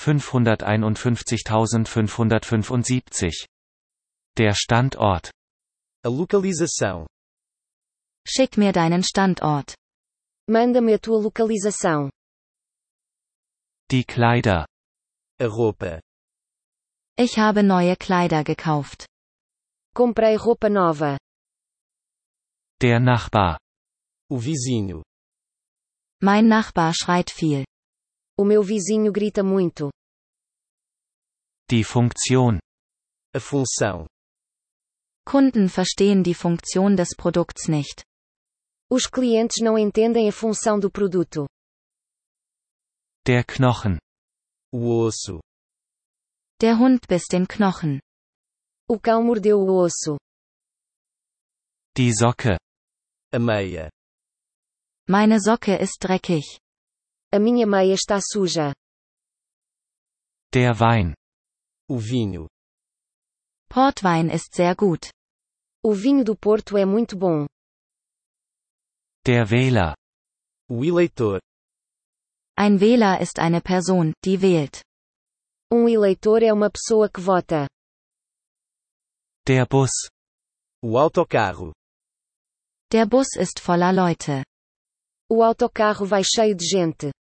551.575. Der Standort. A localização. Schick mir deinen Standort. Manda-me a tua localização. Die Kleider. A roupa. Ich habe neue Kleider gekauft. Comprei roupa nova. Der Nachbar. O vizinho. Mein Nachbar schreit viel. O meu vizinho grita muito. Die Funktion. A função. Kunden verstehen die Funktion des Produkts nicht. Os clientes não entendem a função do produto. Der Knochen. O osso. Der Hund biss den Knochen. O cão mordeu o osso. Die Socke. A meia. Meine Socke ist dreckig. A minha meia está suja. Der Wein. O vinho. Portwein ist sehr gut. O vinho do Porto é muito bom. Der Wähler. O eleitor. Ein Wähler ist eine Person, die wählt. Eleitor é uma pessoa que vota. Der Bus. O autocarro. Der Bus ist voller Leute. O autocarro vai cheio de gente.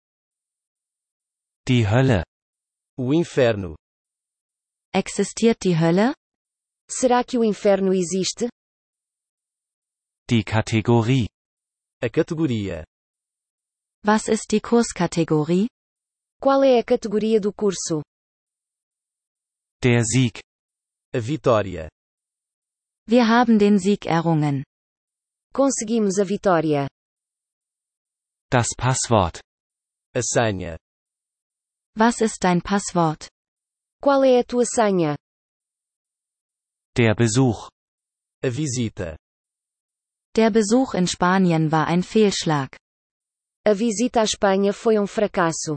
Die Hölle. O inferno. Existiert die Hölle? Será que o inferno existe? Die Kategorie. A categoria. Was ist die Kurskategorie? Qual é a categoria do curso? Der Sieg. A vitória. Wir haben den Sieg errungen. Conseguimos a vitória. Das Passwort. A senha. Was ist dein Passwort? Qual é a tua senha? Der Besuch. A visita. Der Besuch in Spanien war ein Fehlschlag. A visita à Espanha foi fracasso.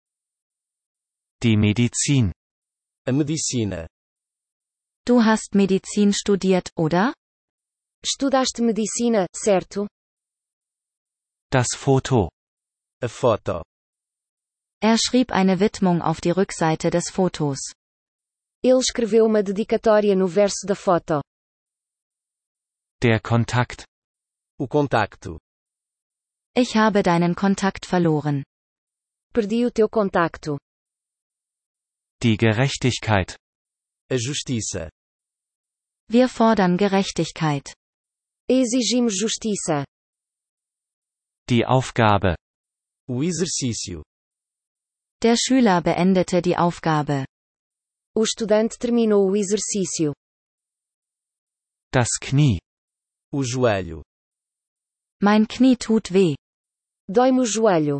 Die Medizin. A medicina. Du hast Medizin studiert, oder? Estudaste medicina, certo? Das Foto. A foto. Er schrieb eine Widmung auf die Rückseite des Fotos. Ele escreveu uma dedicatória no verso da foto. Der Kontakt. O contacto. Ich habe deinen Kontakt verloren. Perdi o teu contacto. Die Gerechtigkeit. A justiça. Wir fordern Gerechtigkeit. Exigimos justiça. Die Aufgabe. O exercício. Der Schüler beendete die Aufgabe. O estudante terminou o exercício. Das Knie. O joelho. Mein Knie tut weh. Dói-me o joelho.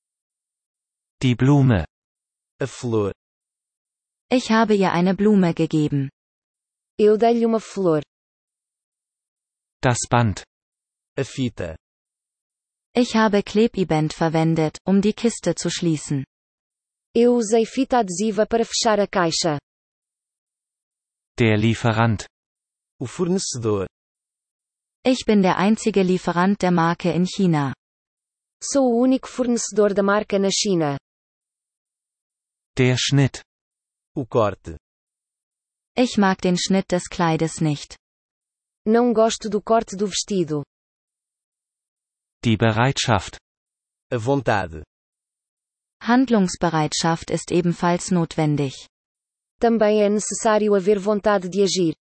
Die Blume. A flor. Ich habe ihr eine Blume gegeben. Eu dei-lhe uma flor. Das Band. A fita. Ich habe Klebeband verwendet, um die Kiste zu schließen. Eu usei fita adesiva para fechar a caixa. Der Lieferant. O fornecedor. Ich bin der einzige Lieferant der Marke in China. Sou o único fornecedor da marca na China. Der Schnitt. O corte. Ich mag den Schnitt des Kleides nicht. Não gosto do corte do vestido. Die Bereitschaft. A vontade. Handlungsbereitschaft ist ebenfalls notwendig. Também é necessário haver vontade de agir.